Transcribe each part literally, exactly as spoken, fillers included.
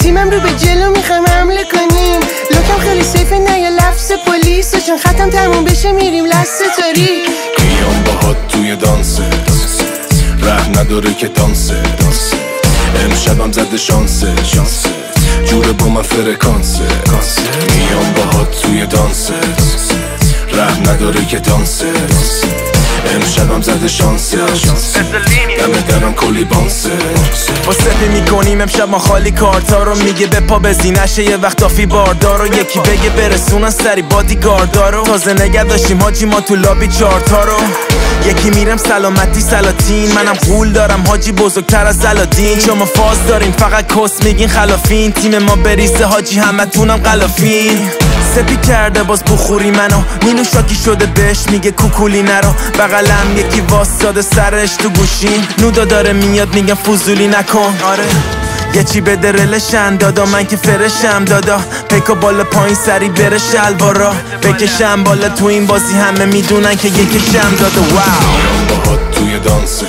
تیمم رو به جلو میخوایم حمله کنیم. لوکم خیلی سیفه نه یه لفظ پلیس و چون ختم تموم بشه میریم لست تاریک. میام باهات توی دانسه ره نداره که دانسه امشبم زده شانسه جوره با من فرکانسه. میام باهات توی دانسه ره نداره که دانسه امشبم زده شانسه دمه درم کلی بانسه. با سپی میکنیم امشب ما خالی کارتا رو میگه به پا بزی نشه یه وقت آفی باردار رو یکی بگه برسونن سری بادی گاردا رو تازه نگه داشتیم حاجی ما تو لابی چارتا رو یکی میرم سلامتی سلاطین منم قول دارم حاجی بزرگتر از علادین شما فاز دارین فقط کس میگین خلافین تیم ما بریسه حاجی همه تونم غلافین. سپی کرده باز بخوری منو مینو شاکی شده بهش میگه کوکولی نرو بغلم یکی واساده سرش تو گوشین نودا داره میاد میگم فضولی نکن. آره یه چی به درلشن دادا من که فرشم دادا پیکا بالا پایین سری بره شلوارا بکشم بالا تو این بازی همه میدونن که یکشم دادا. واو میام باهات توی دانسه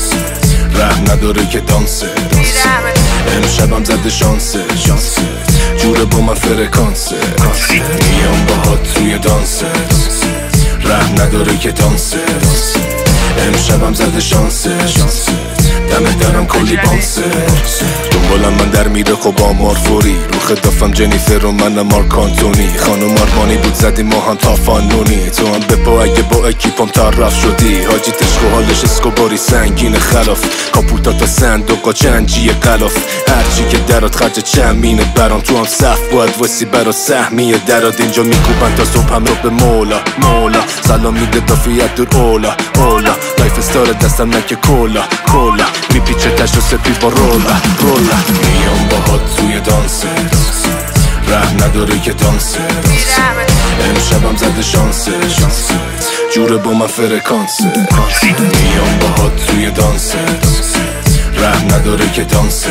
ره نداره که دانسه امشبم زده شانسه جوره با من فرکانسه. میام باهات توی دانسه ره نداره که دانسه امشبم زده شانسه دمه درم کلی بانسه. دنبالم من در میره خب آمار فوری رو خدافم جنیفر و منم مارک آنتونی خانم آرمانی بود زدیم ما هم تا فانونی تو هم بپا اگه با اکیپم طرف شدی حاجی تشک و حالش اسکوباری سنگین خلاف کاپوتا تا صندوقا چنجی غلاف هرچی که درات خرج چمینه برام تو هم صف باید وسی برا سهمیه درات اینجا میکوبن تا صبح هم رو به مولا مولا سلام میده دافیت دور اولا اولا لایف استار دستم نکه کولا کولا میپیچه تش و سپی با رولا رولا. میام باهات توی دانسه ره نداره که دانسه امشبم زده شانسه جوره با من فرکانسه. میام باهات توی دانسه ره نداره که دانسه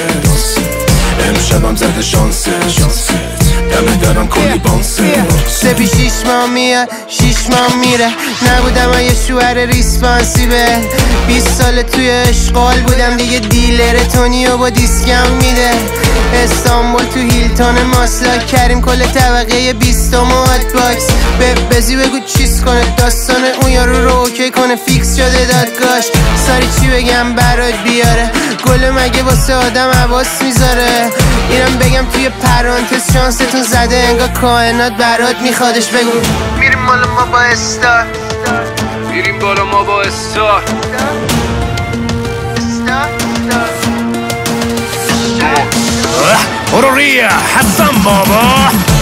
امشبم زده شانسه دمه درم کلی بانسه. سپی شیش ماه میاد شیش ماه میره نبودم من یه شوهر ریسپانسیبل بیست سال توی اشغال بودم دیگه دیلر تونیو با دیسکم میده استانبول تو هیلتون ماسلاک کریم کل طبقه بیستم و هات باکس به بزی بگو چیز کنه داستان اون یارو رو اوکی کنه فیکس شده دادگاش ساری چی بگم برات بیاره گل مگه واسه آدم حواس میذاره اینم بگم توی پرانتز شانستون زده انگار کائنات برات میخوادش بگو میریم بالا ما با استار میریم بالا ما با استار استار برو ریا حسن بابا